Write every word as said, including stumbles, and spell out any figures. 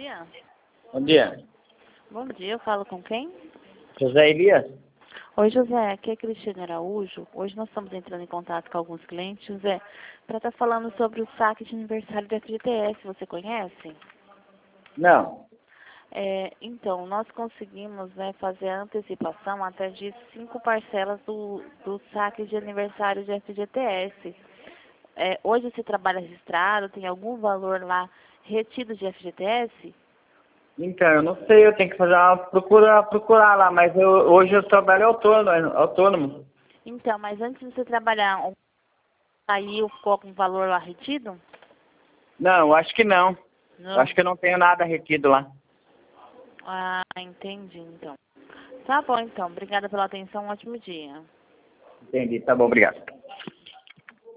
dia. Bom dia. Bom dia, eu falo com quem? José Elias? Oi, José, aqui é Cristina Araújo. Hoje nós estamos entrando em contato com alguns clientes, José, para estar falando sobre o saque de aniversário da F G T S. Você conhece? Não. É, então, nós conseguimos, né, fazer a antecipação até de cinco parcelas do, do saque de aniversário de F G T S. É, hoje você trabalha registrado, tem algum valor lá retido de F G T S? Então, eu não sei, eu tenho que fazer uma procura, procurar lá, mas eu, hoje eu trabalho autônomo, autônomo. Então, mas antes de você trabalhar, aí ficou algum valor lá retido? Não, acho que não. Não. Acho que eu não tenho nada retido lá. Ah, entendi, então. Tá bom, então. Obrigada pela atenção. Um ótimo dia. Entendi, tá bom, obrigado.